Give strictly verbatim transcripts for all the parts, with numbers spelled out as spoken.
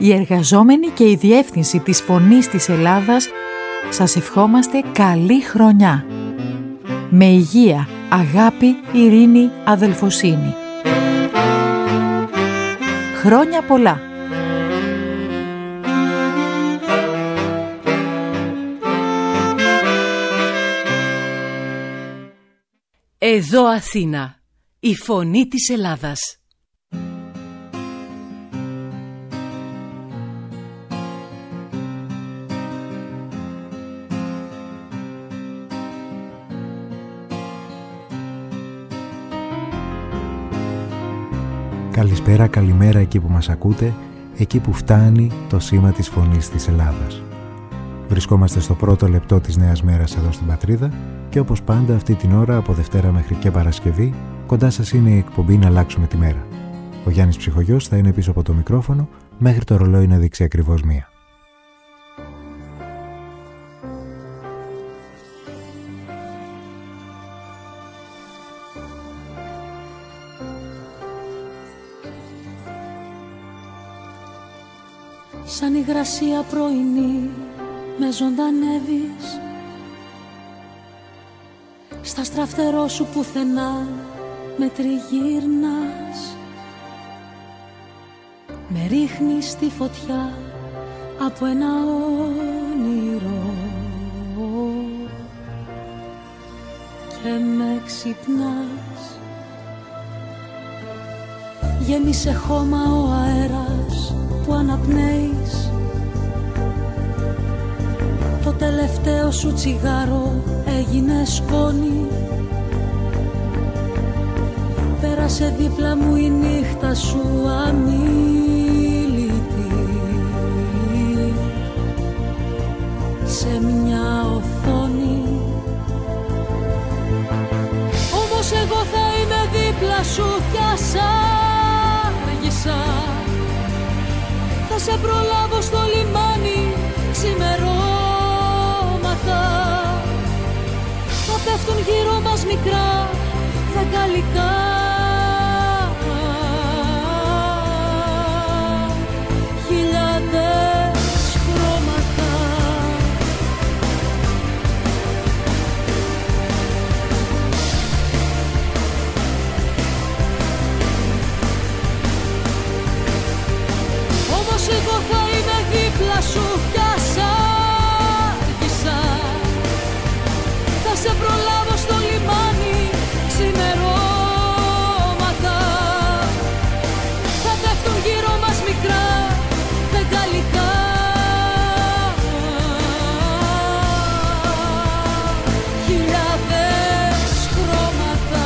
οι εργαζόμενοι και η διεύθυνση της Φωνής της Ελλάδας σας ευχόμαστε καλή χρονιά. Με υγεία, αγάπη, ειρήνη, αδελφοσύνη. Χρόνια πολλά! Εδώ Αθήνα, η φωνή της Ελλάδας. Καλησπέρα, καλημέρα εκεί που μας ακούτε, εκεί που φτάνει το σήμα της φωνής της Ελλάδας. Βρισκόμαστε στο πρώτο λεπτό της νέας μέρας εδώ στην πατρίδα και όπως πάντα αυτή την ώρα από Δευτέρα μέχρι και Παρασκευή κοντά σας είναι η εκπομπή «Να αλλάξουμε τη μέρα». Ο Γιάννης Ψυχογιός θα είναι πίσω από το μικρόφωνο μέχρι το ρολόι να δείξει ακριβώς μία. Σαν υγρασία πρωινή με ζωντανεύεις, στα στραφτερό σου πουθενά με τριγύρνας, με ρίχνεις στη φωτιά από ένα όνειρο και με ξυπνάς. Γέμισε χώμα ο αέρας που αναπνέεις, το τελευταίο σου τσιγάρο έγινε σκόνη. Πέρασε δίπλα μου η νύχτα σου αμίλητη, σε μια οθόνη. Όμως εγώ θα είμαι δίπλα σου κι ας άργησα, θα σε προλάβω στο λιμάνι ξημερώματα. Θα πέφτουν γύρω μας μικρά φεγγαλικά, χιλιάδες χρώματα. Όμως εγώ θα είμαι δίπλα σου κι ας άργησα, θα σε προλάβω στο λιμάνι ξημερώματα. Θα πέφτουν γύρω μας μικρά φεγγαλικά, χιλιάδες χρώματα,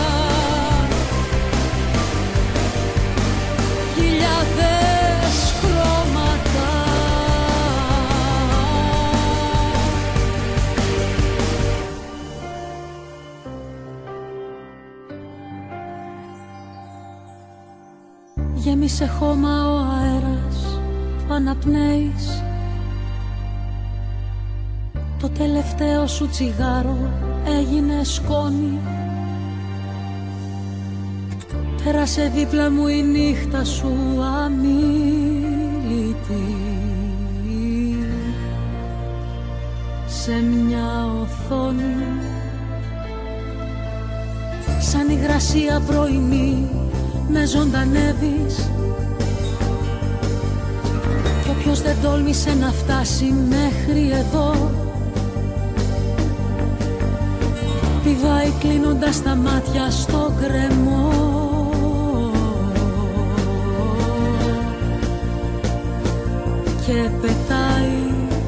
χιλιάδες χρώματα. Γέμισε χώμα ο αέρας που αναπνέεις, το τελευταίο σου τσιγάρο έγινε σκόνη. Πέρασε δίπλα μου η νύχτα σου αμίλητη, σε μια οθόνη. Σαν υγρασία πρωινή με ζωντανεύεις, κι όποιος δεν τόλμησε να φτάσει μέχρι εδώ πηδάει κλείνοντας τα μάτια στο γκρεμό και πετάει.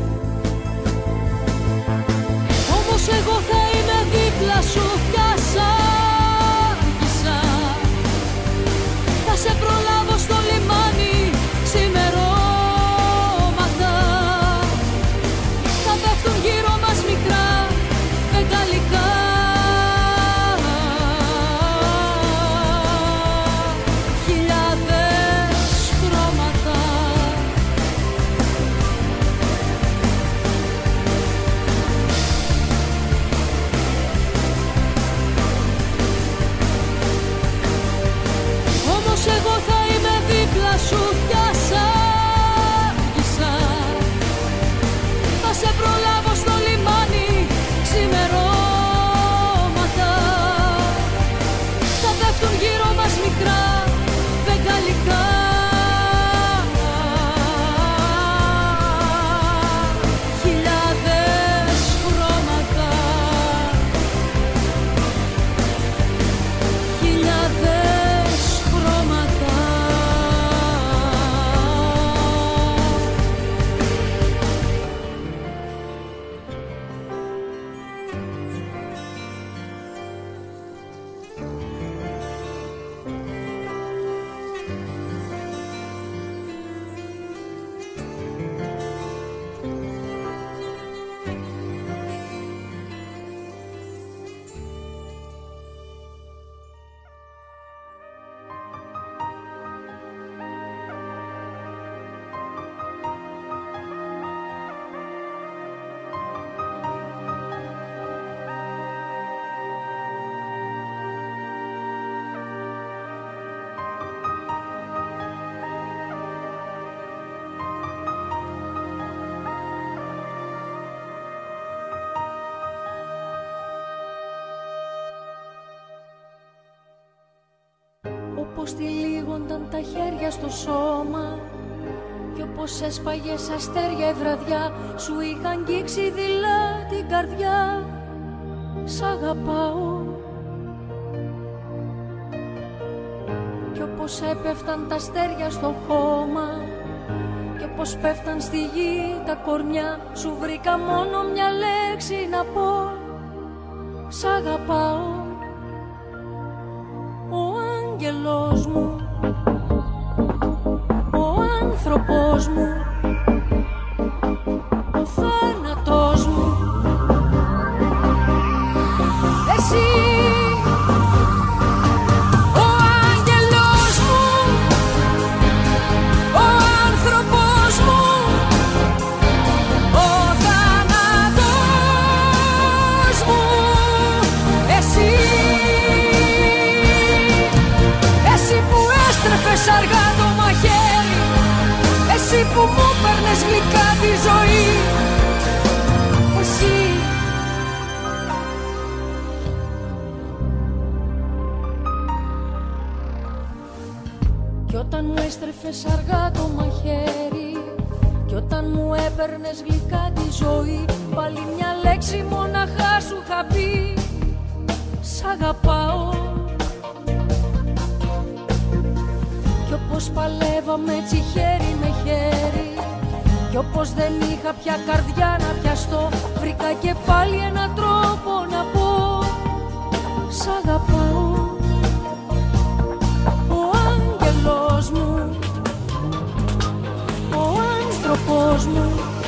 Όμως εγώ θα είμαι δίπλα σου κι ας άργησα, θα σε προλάβω στο λιμάνι ξημερώματα. Θα πέφτουν γύρω μας μικρά φεγγαλικά, χιλιάδες χρώματα. Όπως τυλίγονταν τα χέρια στο σώμα κι όπως έσπαγες αστέρια η βραδιά, σου είχα αγγίξει δειλά την καρδιά. Σ' αγαπάω. Κι όπως έπεφταν τα αστέρια στο χώμα κι όπως πέφταν στη γη τα κορμιά, σου βρήκα μόνο μια λέξη να πω. Σ' αγαπάω. Ο άγγελος μου, ο άνθρωπος μου, ο θάνατος μου, εσύ. Ο άγγελος μου, ο άνθρωπος μου, ο θάνατος μου, εσύ. Εσύ που έστρεφες αργά το μαχαίρι, εσύ που μου παίρνες γλυκά τη ζωή, εσύ. Κι όταν μου έστρεφες αργά το μαχαίρι κι όταν μου έπαιρνες γλυκά τη ζωή, πάλι μια λέξη μοναχά σου είχα πει. Σ' αγαπάω. Κι όπως παλεύαμε έτσι χέρι με χέρι κι όπως δεν είχα πια καρδιά να πιαστώ, βρήκα και πάλι έναν τρόπο να πω. Σ' αγαπάω. Ο άγγελος μου, ο άνθρωπος μου,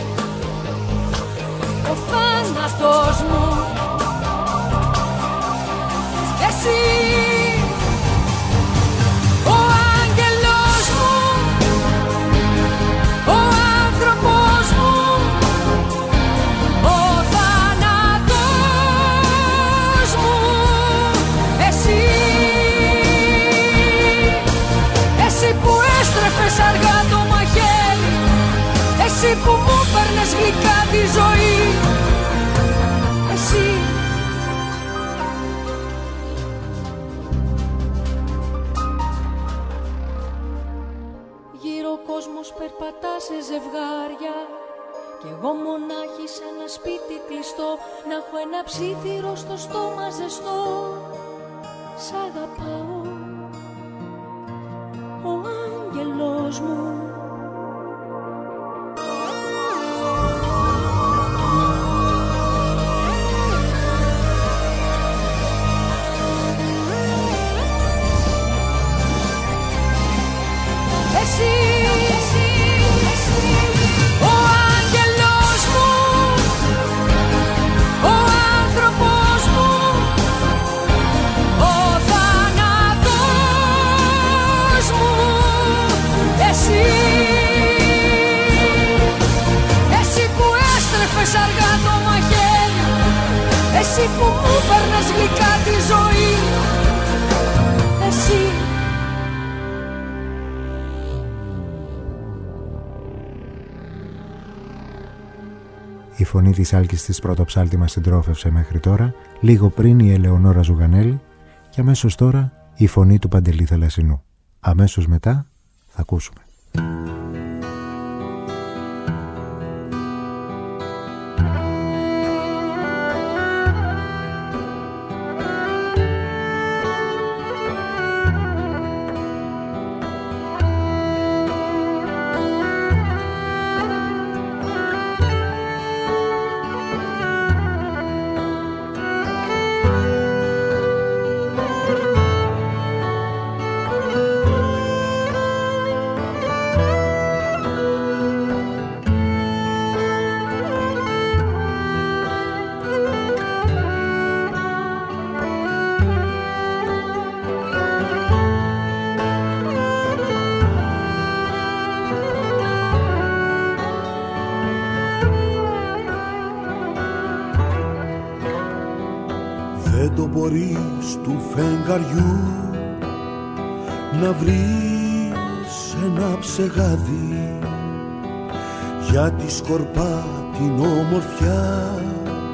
ο θάνατος μου, εσύ. Ο άγγελος μου, ο άνθρωπος μου, ο θάνατος μου, εσύ. Εσύ που έστρεφες αργά το μαχαίρι, εσύ που μου παίρνες γλυκά τη ζωή, εσύ. Γύρω ο κόσμος περπατά σε ζευγάρια κι εγώ μονάχη σε ένα σπίτι κλειστό, να έχω ένα ψήθυρο στο στόμα ζεστό. Σ' αγαπάω. Ο άγγελος μου, εσύ. Ο άγγελος μου, ο άνθρωπος μου, ο θάνατος μου, εσύ. Εσύ που έστρεφες αργά το μαχαίρι, εσύ που μου παίρνες γλυκά τη ζωή, εσύ. Η φωνή της Άλκης της Πρωτοψάλτη μας συντρόφευσε μέχρι τώρα, λίγο πριν η Ελεονόρα Ζουγανέλη και αμέσως τώρα η φωνή του Παντελή Θαλασσινού. Αμέσως μετά θα ακούσουμε. Δεν το μπορείς του φεγγαριού να βρεις ένα ψεγάδι, γιατί σκορπά την όμορφιά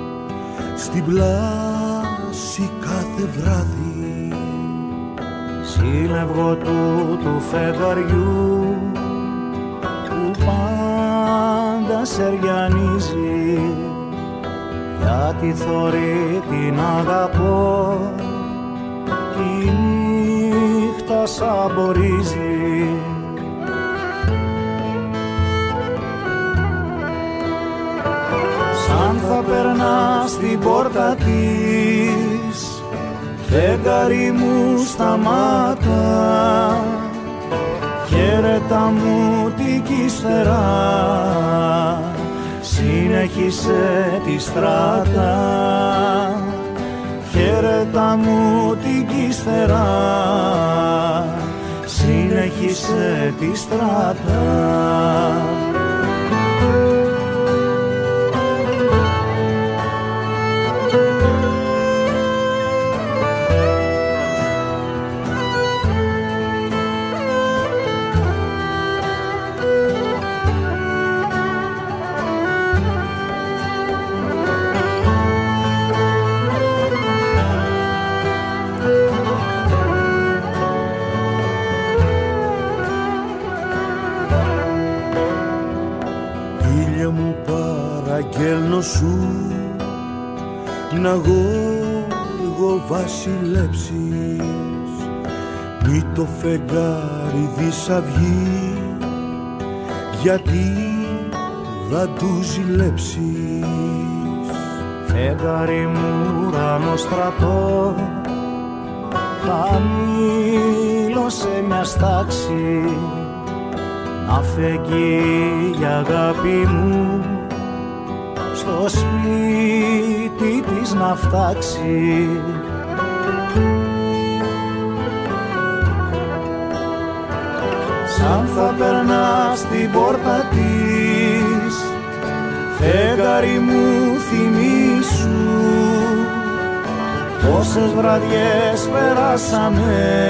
στην πλάση κάθε βράδυ. σύλλευγο του του φεγγαριού που πάντα σεριανίζει, γιατί θωρεί την αγαπώ, τη νύχτα σαμπορίζει. Σαν θα περνά στην πόρτα της, φεγγάρι μου σταμάτα, χαίρετα μου την κύστερα, συνέχισε τη στράτα. Χαίρετα μου την κύστερα, συνέχισε τη στράτα. Αγγέλνω σου να γόργο βασιλέψεις, μη το φεγγάρι δισαυγεί, γιατί θα του ζηλέψεις. Φεγγάρι μου ουρανό στρατό, χαμήλω σε μια στάξη, να φεγγεί η αγάπη μου στο σπίτι της να φτάξει. Σαν θα περνά στην πόρτα της, φεγγάρι μου θυμήσου, πόσες βραδιές περάσαμε,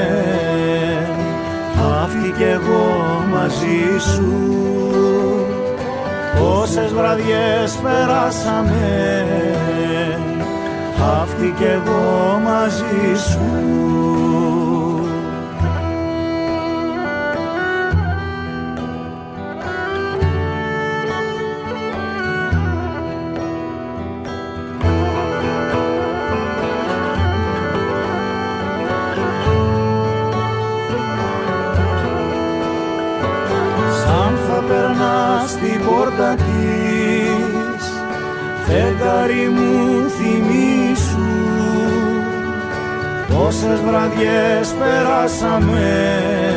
αυτή κι εγώ μαζί σου. Πόσες βραδιές περάσαμε, αυτή κι εγώ μαζί σου. Στην πόρτα της, φεγγάρι μου θυμήσου, πόσες βραδιές περάσαμε,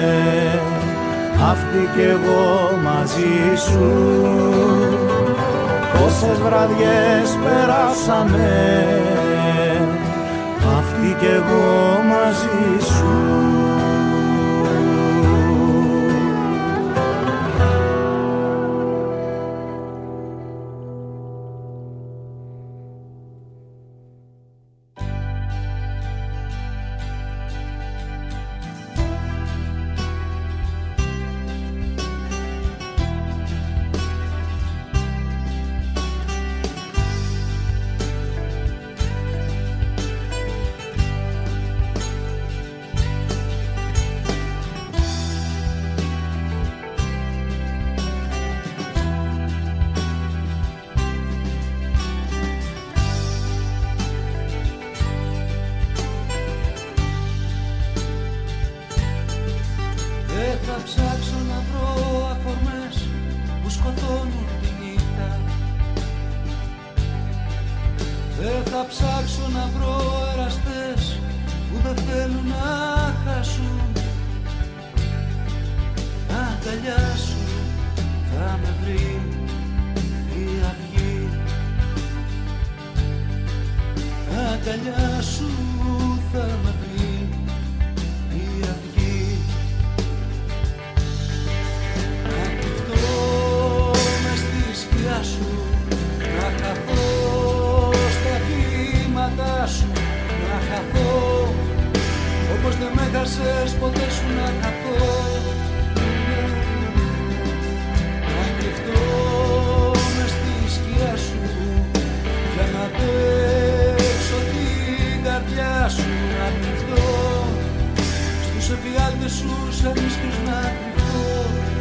αυτή κι εγώ μαζί σου. Πόσες βραδιές περάσαμε, αυτή κι εγώ μαζί σου. εφιάλτες σου σαν ίσκιος να κρυφτώ.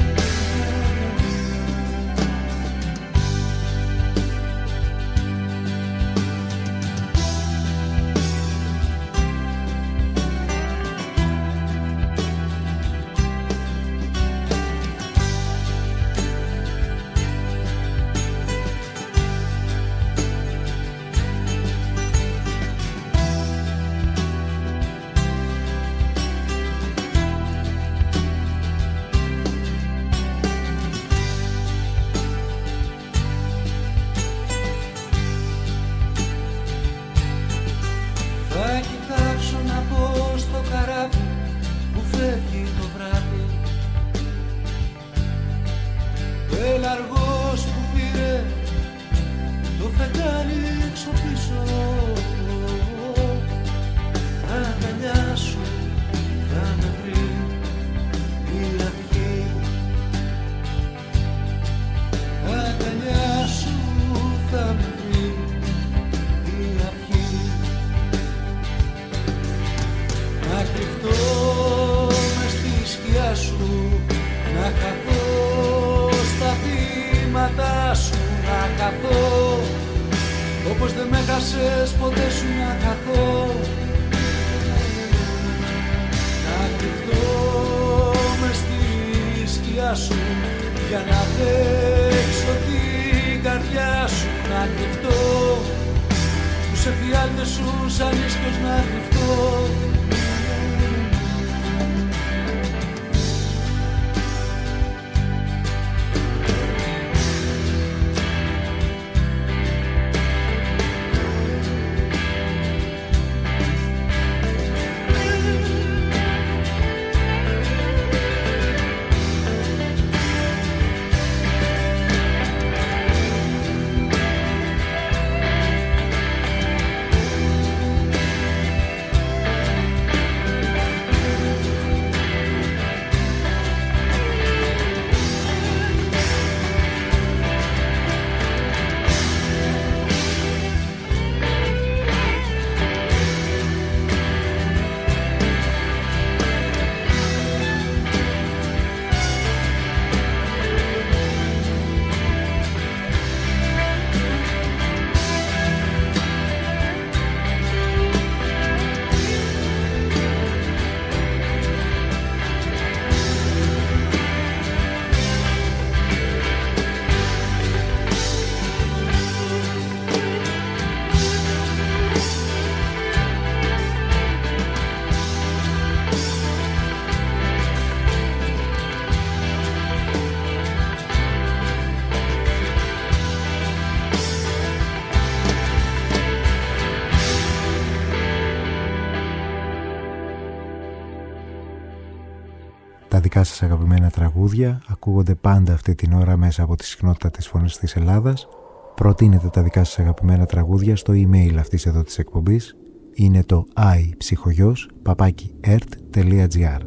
Τα δικά σας αγαπημένα τραγούδια ακούγονται πάντα αυτή την ώρα μέσα από τη συχνότητα της Φωνής της Ελλάδας. Προτείνετε τα δικά σας αγαπημένα τραγούδια στο email αυτής εδώ της εκπομπής. Είναι το iPsychogos παπάκι ερτ τελεία τζι άρ.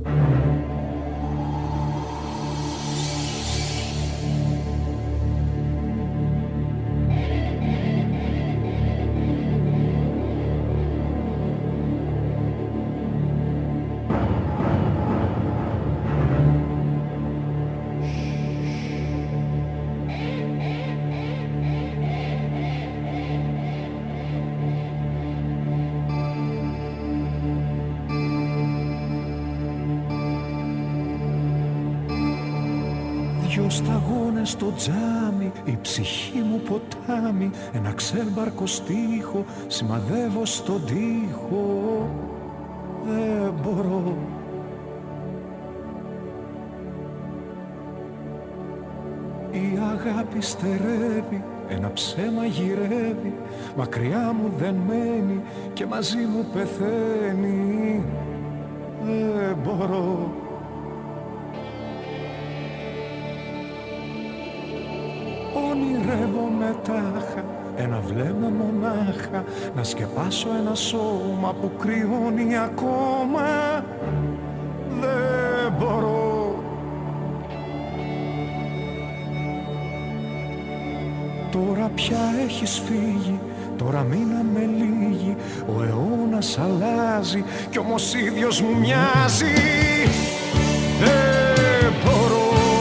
Δυο σταγόνες στο τζάμι, η ψυχή μου ποτάμι, ένα ξέμπαρκο στίχο σημαδεύω στον τοίχο. Δεν μπορώ. Η αγάπη στερεύει, ένα ψέμα γυρεύει, μακριά μου δεν μένει και μαζί μου πεθαίνει. Δεν μπορώ. Ονειρεύομαι τάχα, ένα βλέμμα μονάχα, να σκεπάσω ένα σώμα που κρυώνει ακόμα. Δεν μπορώ. Τώρα πια έχεις φύγει, τώρα μείναμε λίγοι, ο αιώνας αλλάζει κι όμως ίδιος μου μοιάζει. Δεν μπορώ.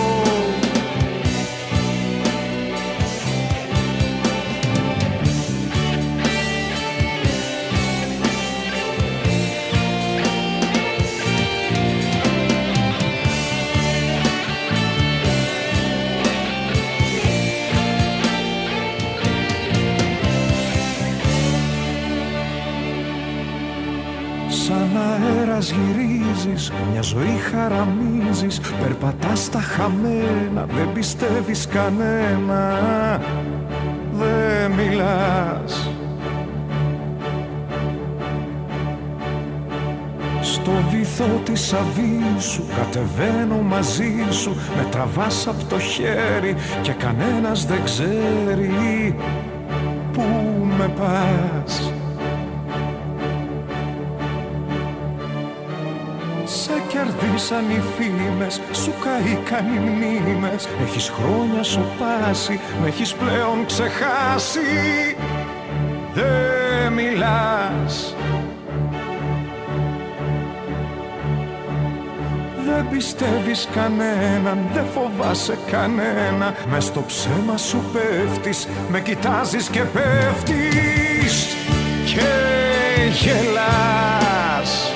Σαν αέρας γυρίζεις, μια ζωή χαραμίζεις, περπατάς στα χαμένα, δεν πιστεύεις κανένα, δεν μιλάς. Στο βυθό της αβύσσου κατεβαίνω μαζί σου, με τραβάς απ' το χέρι και κανένας δεν ξέρει πού με πας. Σε κερδίσαν οι φήμες, σου καήκαν οι μνήμες, έχεις χρόνια σοπάσει, με έχεις πλέον ξεχάσει. Δεν μιλάς. Δεν πιστεύεις κανέναν, δεν φοβάσαι κανένα, μες στο ψέμα σου πέφτεις, με κοιτάζεις και πέφτεις και γελάς.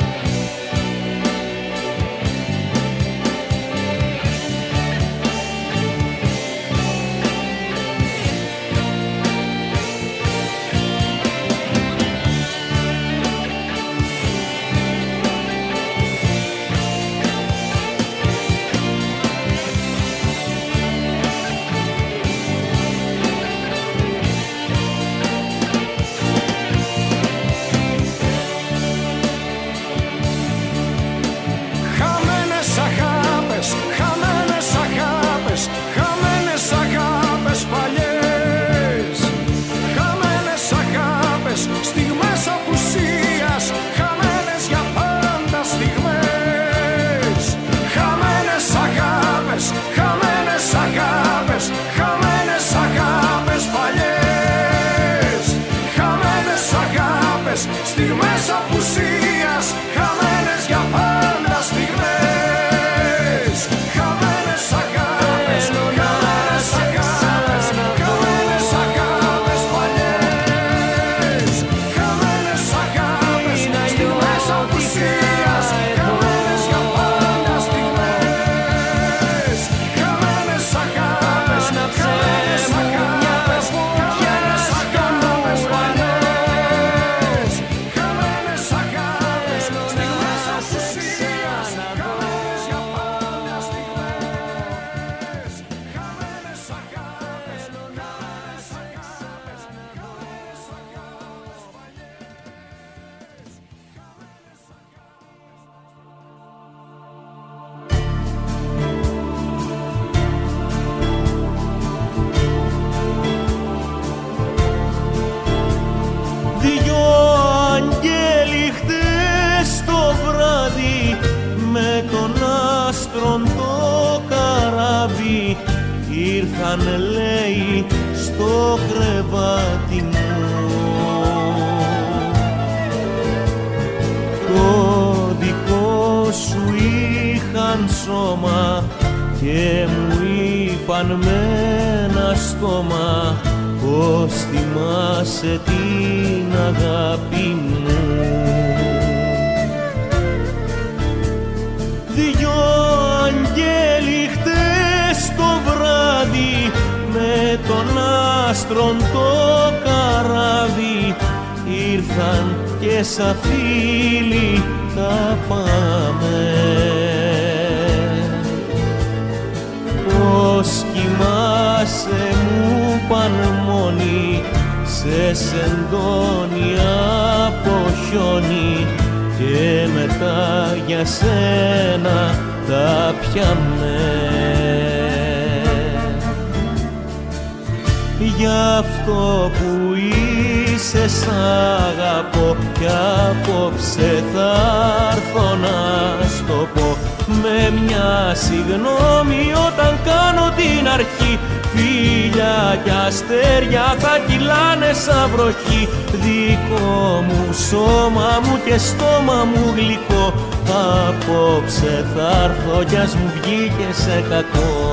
με μια συγγνώμη όταν κάνω την αρχή. Φίλια κι αστέρια θα κυλάνε σαν βροχή. Δικό μου σώμα μου και στόμα μου γλυκό, απόψε θα έρθω κι ας μου βγήκε σε κακό.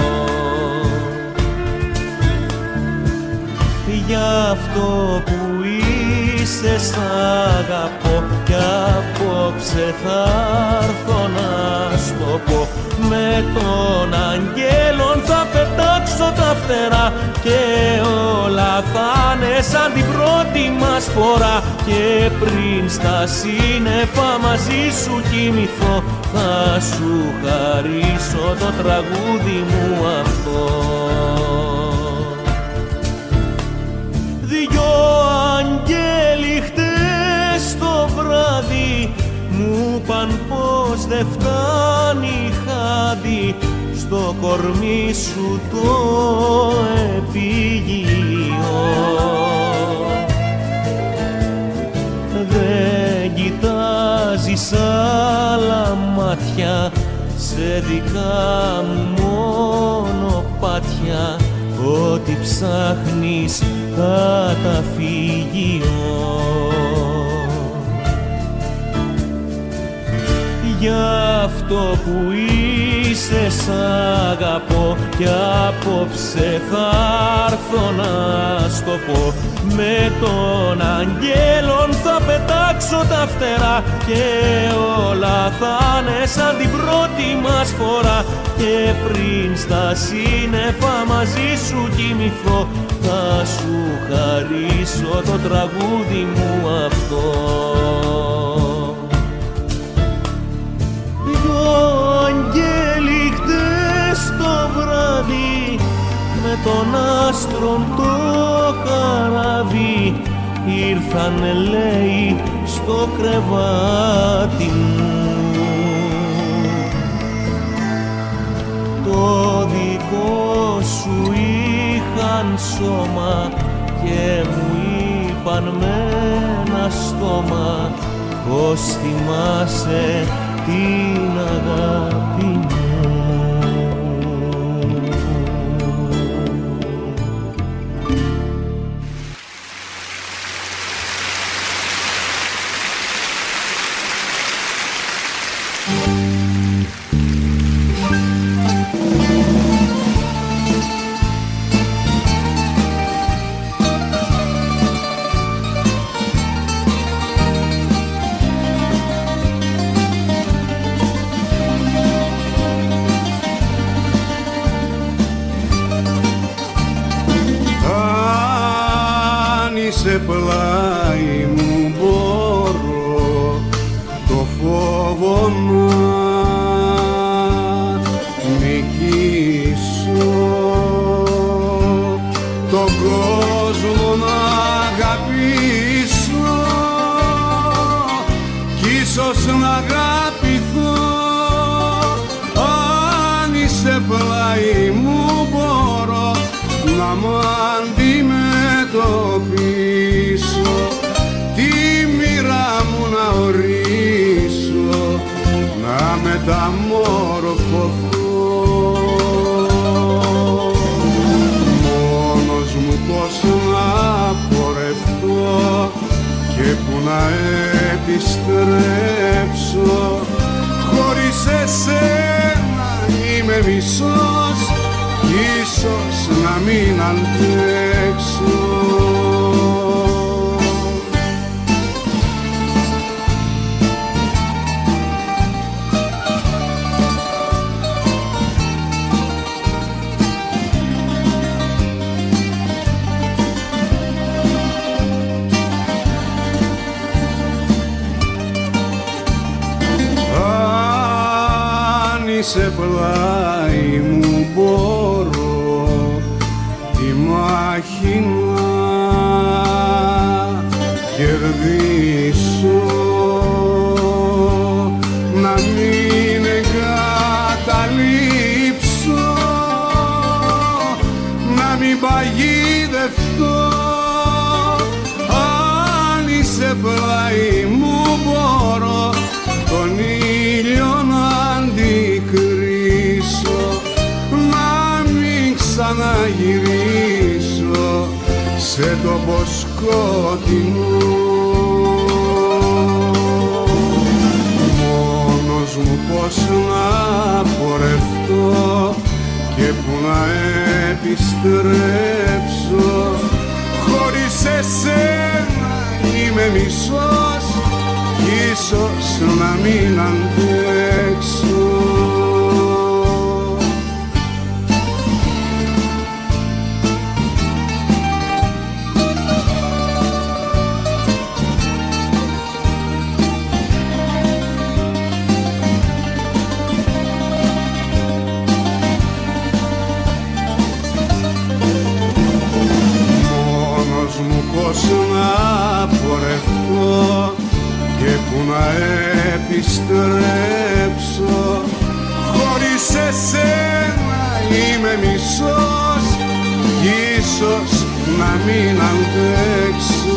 Γι' αυτό που είσαι σ' αγαπώ κι απόψε θα έρθω να στο πω. Με τον αγγέλων θα πετάξω τα φτερά και όλα θα είναι σαν την πρώτη μας φορά. Και πριν στα σύννεφα μαζί σου κοιμηθώ, θα σου χαρίσω το τραγούδι μου αυτό. Δυο αγγέλοι χτες το βράδυ μου παν πως δε φτάνει χάδι στο κορμί σου το επίγειο. Δεν κοιτάζεις άλλα μάτια, σε δικά μου μονοπάτια, ό,τι ψάχνεις καταφύγιο. Γι' αυτό που είσαι σ' αγαπώ κι απόψε θα έρθω να στο πω. Με τον αγγέλων θα πετάξω τα φτερά και όλα θα είναι σαν την πρώτη μας φορά. Και πριν στα σύννεφα μαζί σου κοιμηθώ, θα σου χαρίσω το τραγούδι μου αυτό. Δυο αγγέλοι χτες το βράδυ με τον άστρον το καράβι ήρθανε λέει στο κρεβάτι μου. Το δικό σου είχαν σώμα και μου είπαν με ένα στόμα πως θυμάσαι την αγάπη μου. Σε πλάι μου μπορώ το φόβο να νικήσω, τον κόσμο να αγαπήσω κι ίσως να αγαπηθώ. Αν είσαι πλάι μου μπορώ να μ' αντιμετωπίσω, τη μοίρα μου να ορίσω, να μεταμορφωθώ. Μόνος μου πώς να πορευτώ και που να επιστρέψω, χωρίς εσένα είμαι μισός, ίσως να μην αντέξω. Αν είσαι πλάι μου μπορώ τη μάχη να κερδίσω, να μην εγκαταλείψω, να μην παγιδευτώ. Αν είσαι πλάι μου μπορώ τον ήλιο να αντί σκοτεινού. Μόνος μου πώς να πορευτώ και που να επιστρέψω, χωρίς εσένα είμαι μισός κι ίσως να μην αντέξω. Πώς να πορευτώ και που να επιστρέψω, χωρίς εσένα είμαι μισός κι ίσως να μην αντέξω.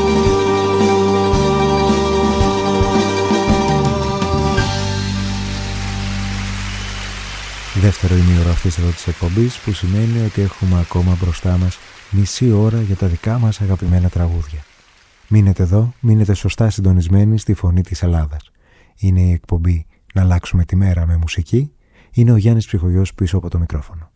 Δεύτερο ημίωρο αυτής εδώ της εκπομπής, που σημαίνει ότι έχουμε ακόμα μπροστά μας μισή ώρα για τα δικά μας αγαπημένα τραγούδια. Μείνετε εδώ, μείνετε σωστά συντονισμένοι στη Φωνή της Ελλάδας. Είναι η εκπομπή «Να αλλάξουμε τη μέρα με μουσική». Είναι ο Γιάννης Ψυχογιός πίσω από το μικρόφωνο.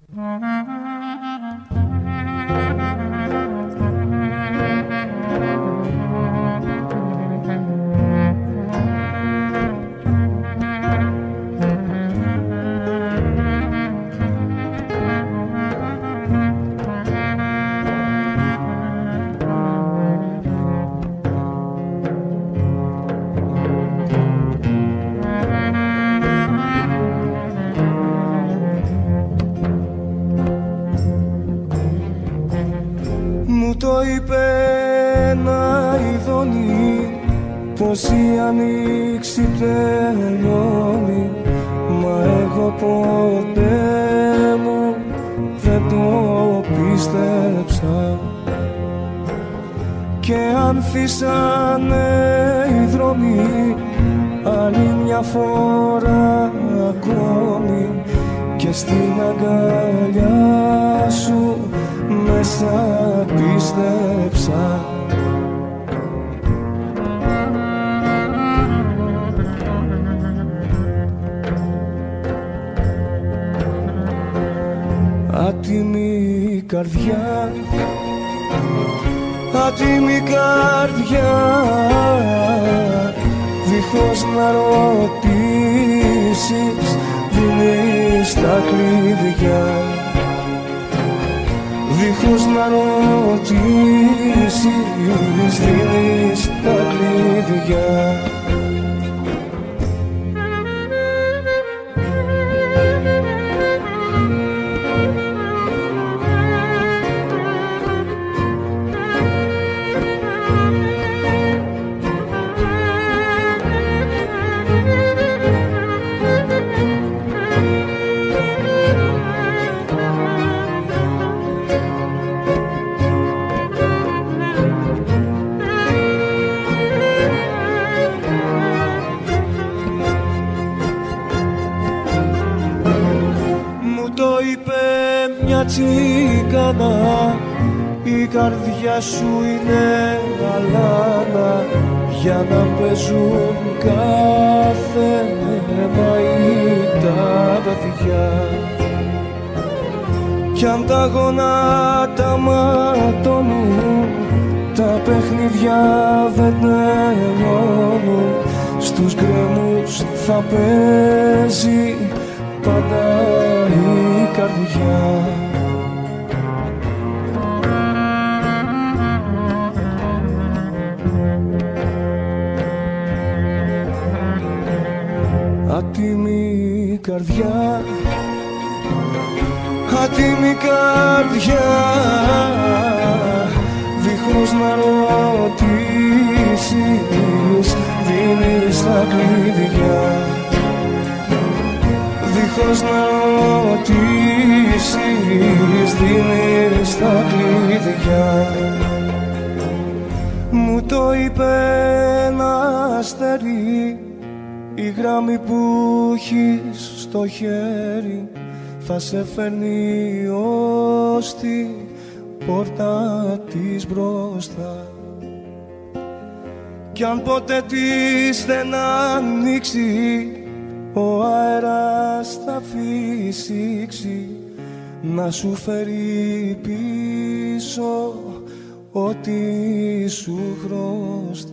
Το είπε ένα ειδώνει πως η ανοίξη τελειώνει, μα εγώ ποτέ μου δεν το πίστεψα. Και ανθίσανε οι δρόμοι άλλη μια φορά ακόμη, και στην αγκαλιά σου μέσα πίστεψα. Άτιμη καρδιά, άτιμη καρδιά, δίχως να ρωτήσεις δίνεις τα κλειδιά. Δίχως να ρωτήσεις δίνεις τα κλειδιά. Τσίκανα, η καρδιά σου είναι αλάνα, για να παίζουν κάθε μαΐ τα παιδιά. Κι αν τα γονάτα ματώνουν, τα παιχνίδια δεν τελειώνουν, στους γκρεμούς θα παίζει πάντα η καρδιά. Άτιμη καρδιά, άτιμη καρδιά, δίχως να ρωτήσεις δίνεις τα κλειδιά. Δίχως να ρωτήσεις δίνεις τα κλειδιά. Μου το είπε ένα αστέρι, η γράμμη που έχεις στο χέρι θα σε φέρνει ως την πόρτα της μπροστά. κι αν ποτέ της δεν ανοίξει ο αέρας θα φυσήξει να σου φέρει πίσω ό,τι σου χρωστά.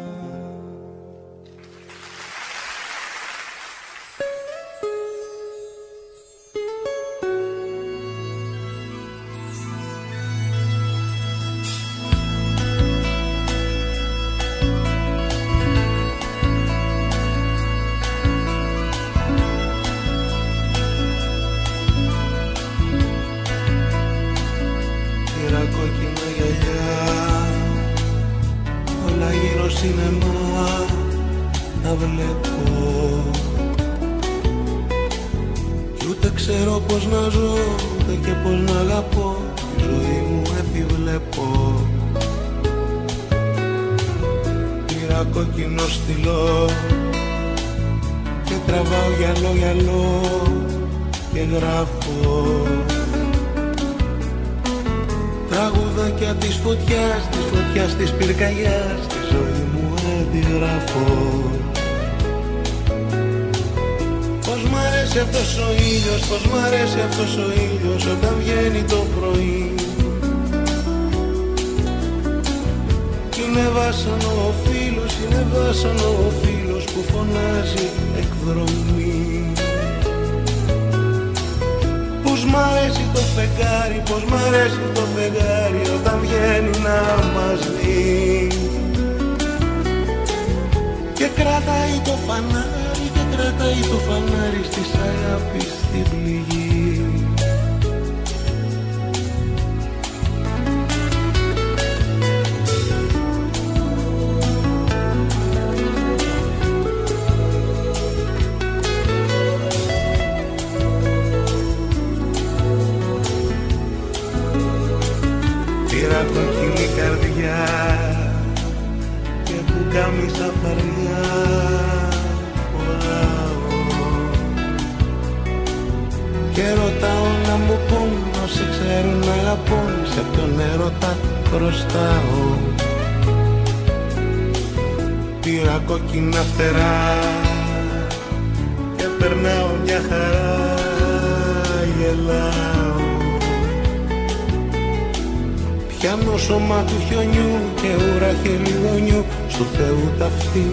Πιάνω σώμα του χιονιού και ουρά χελιδονιού, στου Θεού ταυτή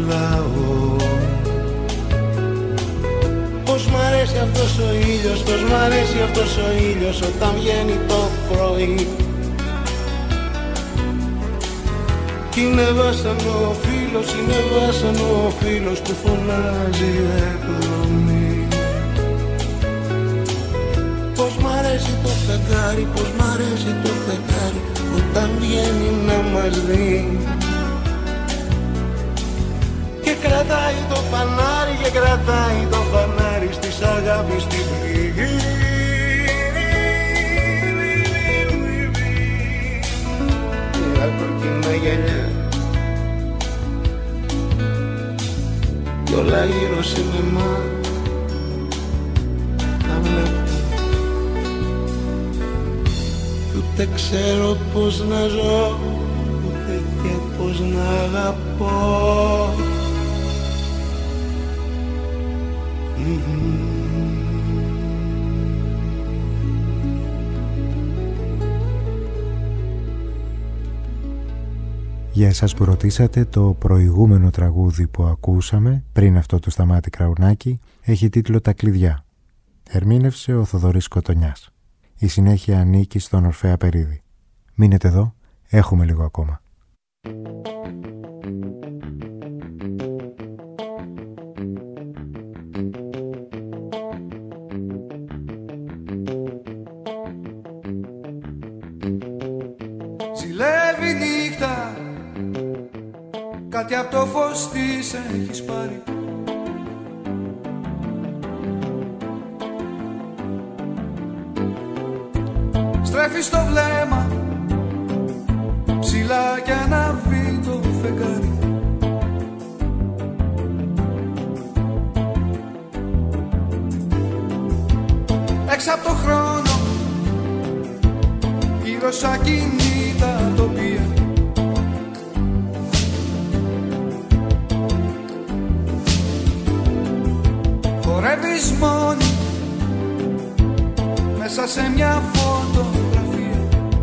μιλάω. Πώς μ' αρέσει αυτός ο ήλιος, πώς μ' αρέσει αυτός ο ήλιος όταν βγαίνει το πρωί. Κι είναι βάσανο ο φίλος, είναι βάσανο ο φίλος που φωνάζει εκδρομή. Πώς μ' αρέσει το φεγγάρι, πώς μ' αρέσει το φεγγάρι όταν βγαίνει να μας δει. Και κρατάει το φανάρι, και κρατάει το φανάρι στις αγάπης την πληγή. Τα κοκκινά γυαλιά κι όλα γύρω σινεμά τα βλέπω. Ούτε ξέρω πως να ζω, ούτε και πως να αγαπώ. Mm-hmm. Για εσάς που ρωτήσατε, το προηγούμενο τραγούδι που ακούσαμε πριν αυτό του Σταμάτη Κραουνάκη έχει τίτλο «Τα κλειδιά». Ερμήνευσε ο Θοδωρής Κοτονιάς. Η συνέχεια ανήκει στον Ορφέα Περίδη. Μείνετε εδώ, έχουμε λίγο ακόμα. Ζηλεύει νύχτα, κάτι από το φως της έχεις πάρει. Στρέφεις το βλέμμα ψηλά κι ανάβει το φεγγάρι. Έξω από το χρόνο, γύρω σαν κινήτα τοπία. χορεύεις μόνη μέσα σε μια φωτογραφία.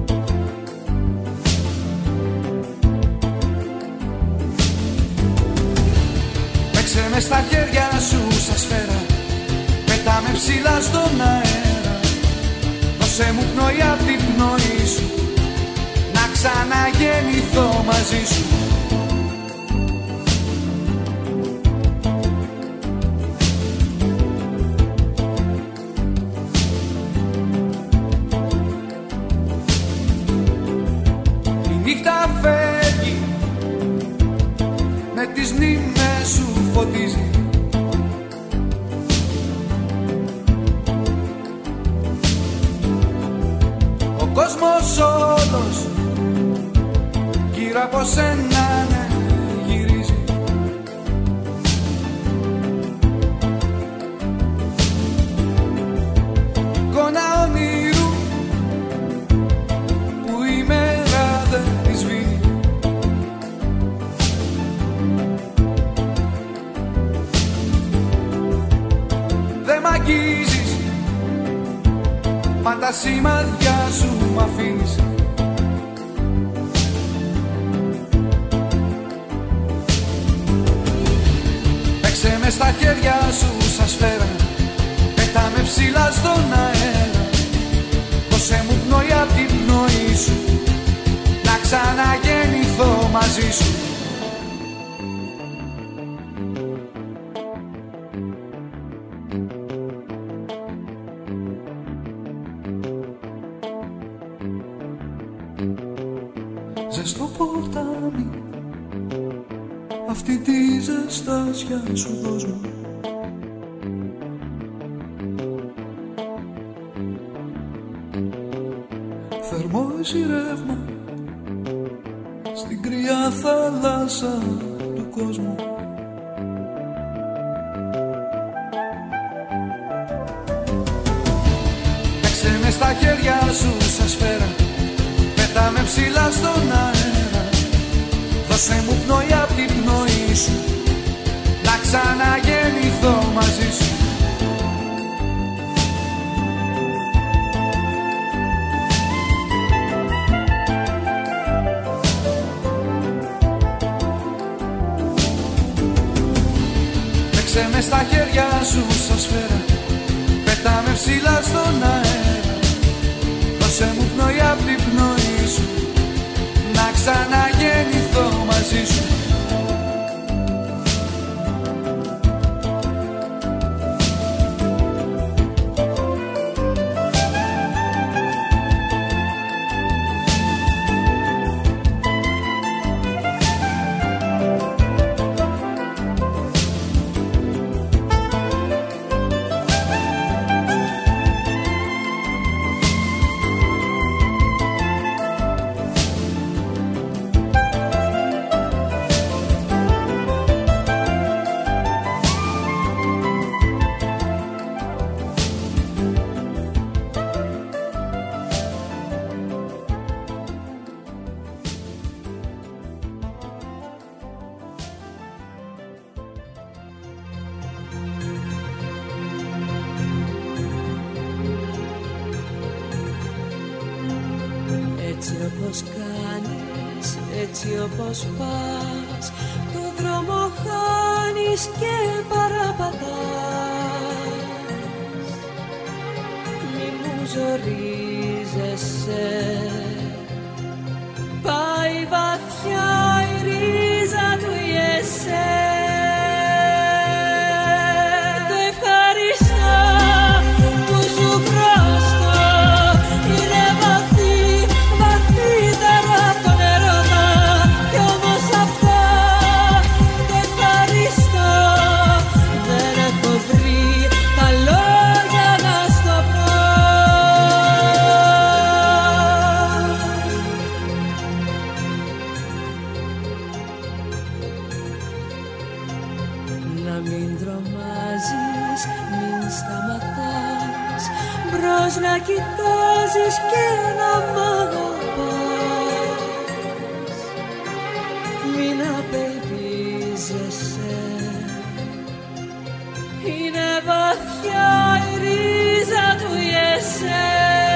Παίξε με στα χέρια σου σαν σφαίρα, πέταμε ψηλά στον αέρα. Δώσε μου πνοή απ' την πνοή σου, να ξαναγεννηθώ μαζί σου. Τις μνήμες σου φωτίζει. Ο κόσμος όλος γύρω από σένα ναι, γυρίζει. Εικόνα όνειρου που η μέρα δεν τη σβήνει. Μα τα σημάδια σου μ' αφήνεις. Παίξε με στα χέρια σου σαν σφαίρα, πέταμε ψηλά στον αέρα. Δώσε μου πνοή απ' την πνοή σου, να ξαναγεννηθώ μαζί σου. Ζεστό ποτάμι, αυτή τη ζεστάσια σου δώσ' μου. Θερμό εσύ ρεύμα, στην κρύα θάλασσα του κόσμου. Παίξε με στα χέρια σου σαν σφαίρα, πέταμε ψηλά στον αέρα. Δώσε μου πνοή απ' την πνοή σου, να ξαναγεννηθώ μαζί σου. Παίξε με στα χέρια σου σαν σφαίρα, πέταμε ψηλά στον αέρα. Δώσε μου πνοή απ' την πνοή σου, να ξαναγεννηθώ μαζί σου. Έτσι όπως κάνεις, έτσι όπως πας, το δρόμο χάνεις και παραπατάς. Μη μου ζορίζεσαι, πάει βαθιά η ρίζα του η εσέ. να κοιτάζεις και να μ' αγαπάς. Μην απελπίζεσαι, είναι βαθύ βαθιά η ρίζα του η εσέ.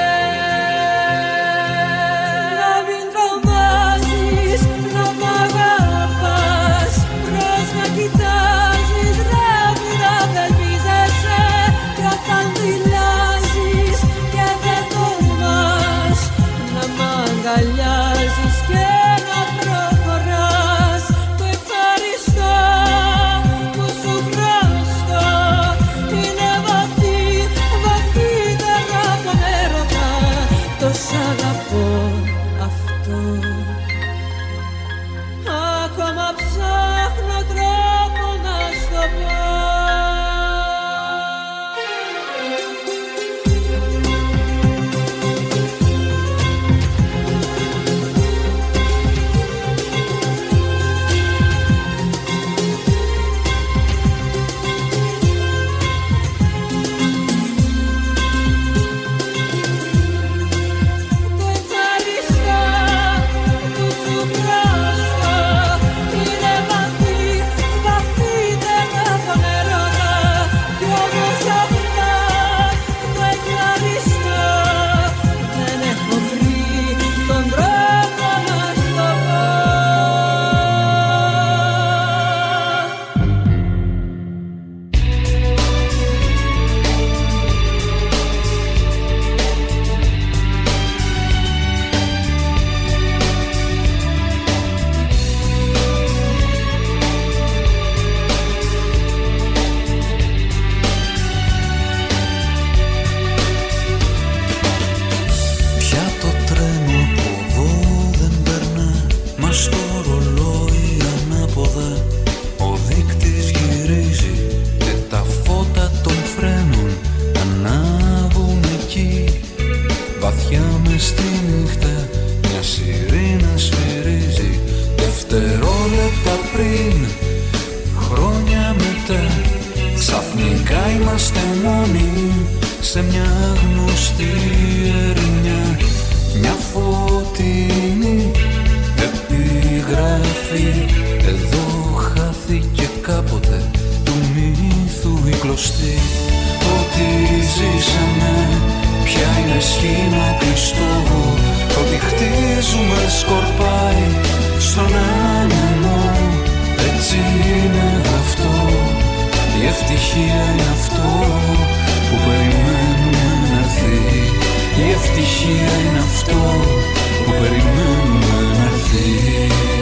Να μην τρομάζεις, να μ' αγαπάς, προς να κοιτάζεις, να μην απελπίζεσαι. Κι όταν δηλάζεις και δεν τολμάς, να μ' αγκαλιάζεις και να προχωράς. Το ευχαριστώ που σου χρωστώ είναι βαθύ, βαθύτερα από τον έρωτα. Το σ' αγαπώ αυτό. Ακόμα ψάχνω τρόπο να στο πω. Το ευχαριστώ που σου χρωστώ είναι βαθύ, βαθύτερα από τον έρωτα. Κι όμως αυτά το ευχαριστώ δεν έχω βρει τον τρόπο να στο πω. Πια το τρένο από εδώ δεν περνά, μα στο ρολόι ανάποδα ο δείκτης γυρίζει και τα φώτα των φρένων ανάβουν εκεί. Βαθιά μες στη νύχτα μια σιρήνα σφυρίζει. Δευτερόλεπτα πριν, χρόνια μετά, ξαφνικά είμαστε μόνοι σε μια γνωστή ερημιά. Μια φωτεινή επιγραφή, εδώ χάθηκε κάποτε του μύθου η κλωστή. Ότι ζήσαμε πια είναι σχήμα κλειστό, ότι χτίζουμε σκορπάει στον άνεμο. Έτσι είναι αυτό, η ευτυχία είναι αυτό που περιμένουμε να έρθει. Η ευτυχία είναι αυτό που περιμένουμε να έρθει.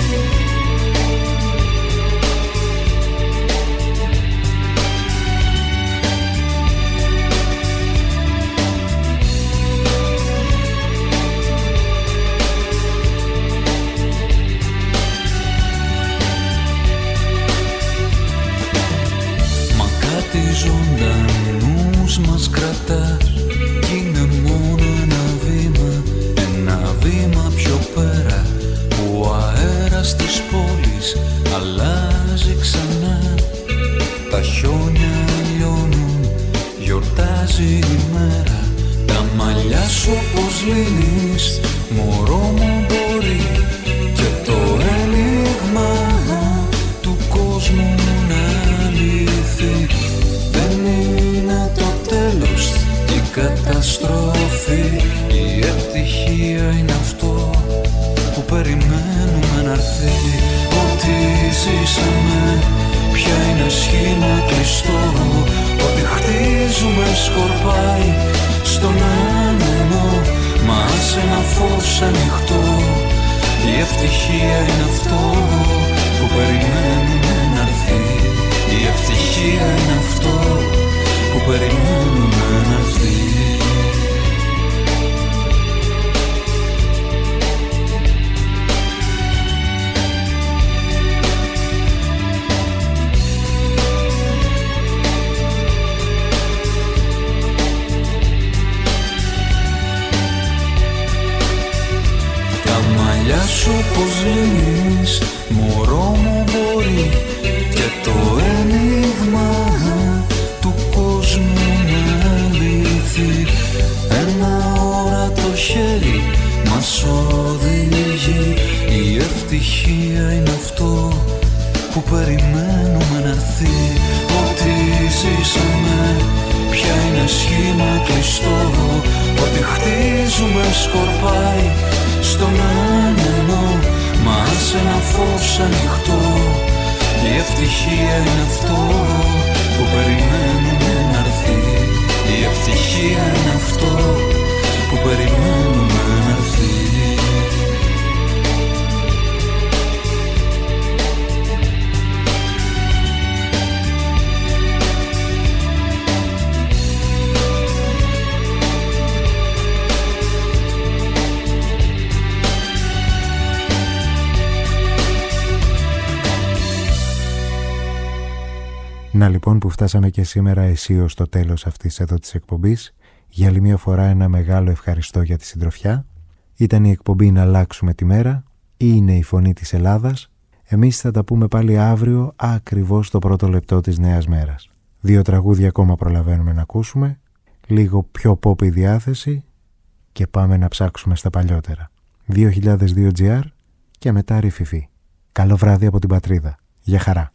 Μα κάτι ζωντανούς μας κρατά κι είναι μόνο ένα βήμα, ένα βήμα πιο πέρα που ο αέρας της πόλης αλλάζει ξανά. Τα χιόνια λιώνουν, γιορτάζει η μέρα. Τα μαλλιά σου όπως λύνεις, μωρό μου μπορεί, και το ένιγμα του κόσμου να λυθεί. Δεν είναι το τέλος και η καταστροφή. Η ευτυχία είναι αυτό που περιμένουμε να έρθει. Ότι ζήσαμε πια είναι σχήμα κλειστό, ότι χτίζουμε σκορπάει στον άνεμο. Μα σε ένα φως ανοιχτό, η ευτυχία είναι αυτό που περιμένουμε να έρθει. Η ευτυχία είναι αυτό που περιμένουμε να έρθει. μαλλιά σου πως λύνεις, μωρό μου μπορεί, και το ένιγμα του κόσμου να λυθεί. Ένα όρατο χέρι μας οδηγεί, η ευτυχία είναι αυτό που περιμένουμε να έρθει. Ό,τι ζήσαμε κλειστό. Ό,τι χτίζουμε σκορπάει στον άνεμο, μα άσε ένα φως ανοιχτό. Η ευτυχία είναι αυτό που περιμένουμε να έρθει. Η ευτυχία είναι αυτό που περιμένουμε να έρθει. Να λοιπόν που φτάσαμε και σήμερα αισίως στο τέλος αυτής εδώ της εκπομπής. Για άλλη μια φορά ένα μεγάλο ευχαριστώ για τη συντροφιά. Ήταν η εκπομπή «Να αλλάξουμε τη μέρα» ή είναι η Φωνή της Ελλάδας. Εμείς θα τα πούμε πάλι αύριο ακριβώς το πρώτο λεπτό της νέας μέρας. Δύο τραγούδια ακόμα προλαβαίνουμε να ακούσουμε, λίγο πιο pop η διάθεση και πάμε να ψάξουμε στα παλιότερα. δύο χιλιάδες δύο τζι αρ και μετά ρηφιφί. Καλό βράδυ από την πατρίδα. Γεια χαρά.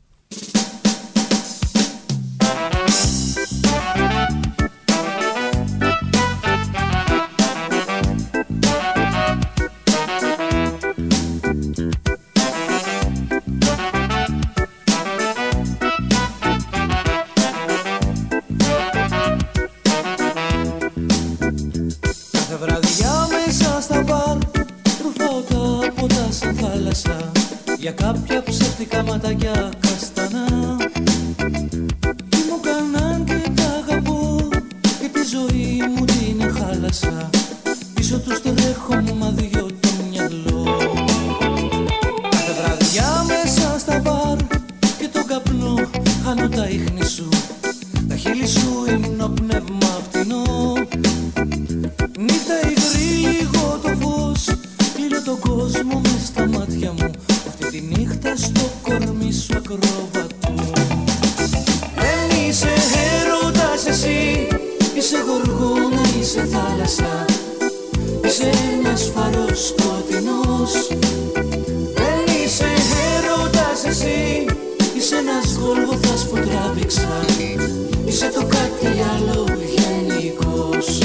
Για κάποια ψεύτικα ματάκια καστανά τι μου κάναν και τα αγαπώ και τη ζωή μου την χάλασα. Πίσω τους τρέχω μου μα δυο το μυαλό. Κάθε βραδιά μέσα στα μπαρ και τον καπνό χάνω τα ίχνη σου. Τα χείλη σου ύμνο πνεύμα φτηνό. Νύχτα υγρή λίγο το φως, κλείνω τον κόσμο μες στα μάτια μου. Τη νύχτα στο κορμί σου ακροβατώ. Δεν είσαι έρωτας εσύ, είσαι γοργόνα, είσαι θάλασσα. Είσαι ένας φαρός σκοτεινός. Δεν είσαι έρωτας εσύ, είσαι ένας γολγοθάς που τράβηξα. Είσαι το κάτι άλλο γενικός.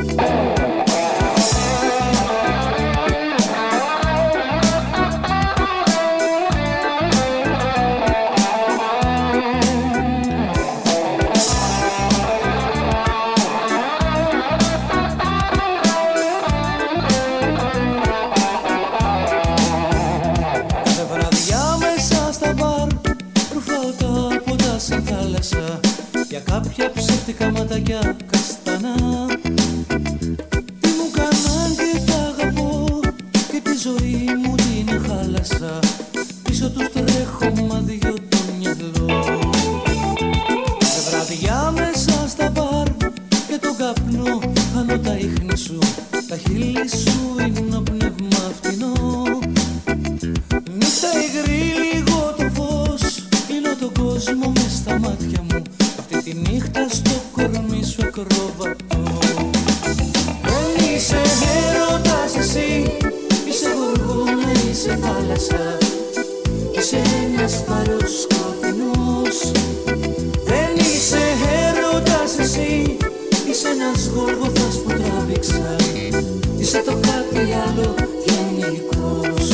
Για κάποια ψεύτικα ματάκια καστανά τι μου κάναν και τα αγαπώ και τη ζωή μου την χάλασα. Πίσω τους τρέχω μα δυο το μυαλό. Σε βραδιά μέσα στα μπαρ και τον καπνό χάνω τα ίχνη σου. Τα χείλη σου είναι πνεύμα φτηνό. Νύχτα υγρή λίγο το φως, κλείνω τον κόσμο μες στα μάτια μου. Τη νύχτα στο κορμί σου ακροβατώ. Δεν είσαι έρωτας εσύ, είσαι γοργόνα, είσαι θάλασσα. Είσαι ένας φαρός σκοτεινός. Δεν είσαι έρωτας εσύ, είσαι ένας γοργοθάς που τράβηξα. Είσαι το κάτι άλλο γενικός.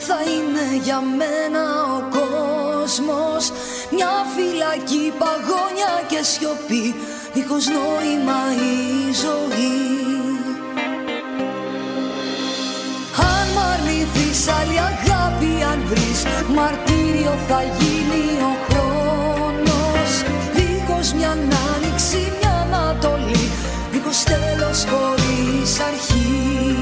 θα είναι για μένα ο κόσμος μια φυλακή, παγόνια και σιωπή, δίχως νόημα η ζωή. Αν μ' αρνηθείς άλλη αγάπη, αν βρεις μαρτύριο θα γίνει ο χρόνος, δίχως μια άνοιξη, μια ανατολή, δίχως τέλος χωρίς αρχή.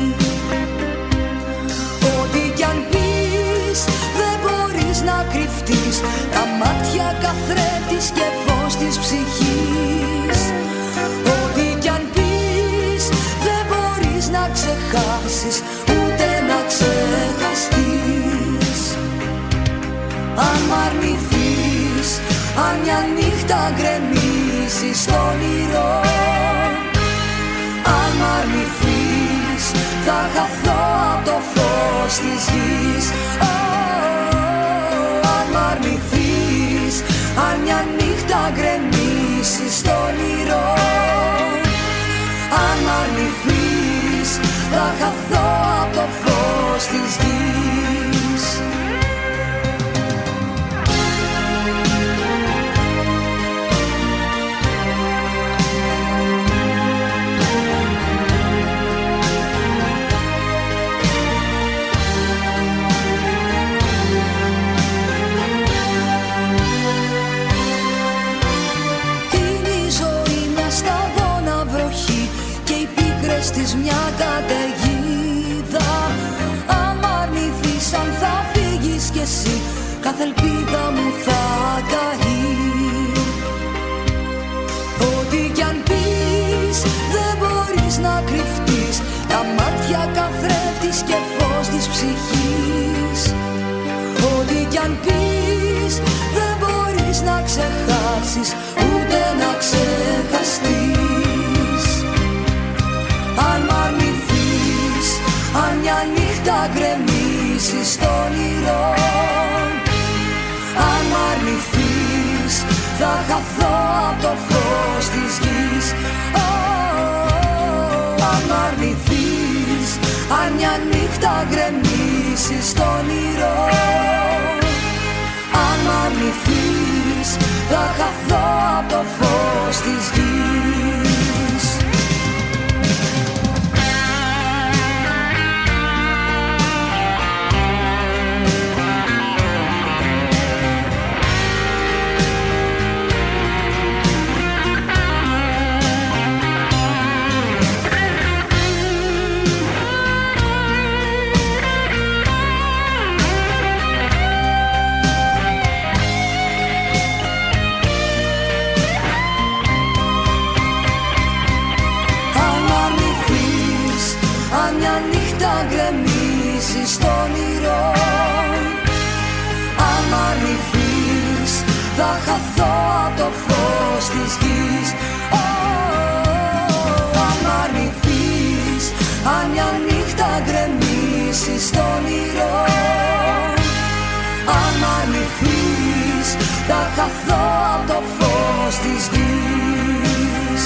Ό,τι κι αν πεις δεν μπορείς να κρυφτείς, τα μάτια καθρέφτης και φως της ψυχής. Ό,τι κι αν πεις δεν μπορείς να ξεχάσεις, ούτε να ξεχαστείς. Αν μ' αρνηθείς, αν μια νύχτα γκρεμίσεις στο όνειρο, αν μ' αρνηθείς θα χαθώ απ' το φως της γης. Αν μ' αρνηθείς, αν μια νύχτα γκρεμίσεις στο όνειρο, αν μ' αρνηθείς θα χαθώ απ' το φως της γης. Της μια καταιγίδα, αν μ' αρνηθείς, αν θα φύγεις κι εσύ, κάθε ελπίδα μου θα καεί. Ό,τι κι αν πεις δεν μπορείς να κρυφτείς, τα μάτια καθρέφτης και φως της ψυχής. Ό,τι κι αν πεις δεν μπορείς να ξεχάσεις, ούτε να ξεχαστείς. Αν μ' αρνηθείς, αν μια νύχτα γκρεμίσεις στο όνειρο, αν μ' αρνηθείς θα χαθώ απ' το φως της γης. Αν μ' αρνηθείς, αν μια νύχτα γκρεμίσεις στο όνειρο, αν μ' αρνηθείς θα χαθώ απ' το φως της γης. Γκρεμίσεις στο όνειρο, αν μ' αρνηθείς θα χαθώ απ' το φως της γης. Αν μ' αρνηθείς, αν μια νύχτα γκρεμίσεις στο όνειρο, αν μ' αρνηθείς θα χαθώ απ' το φως της γης.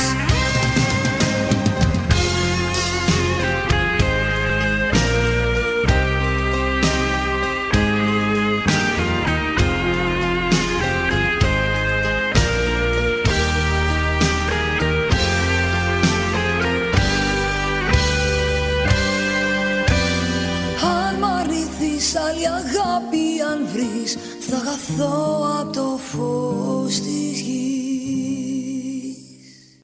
Άλλη αγάπη αν βρεις, θα χαθώ απ' το φως της γης.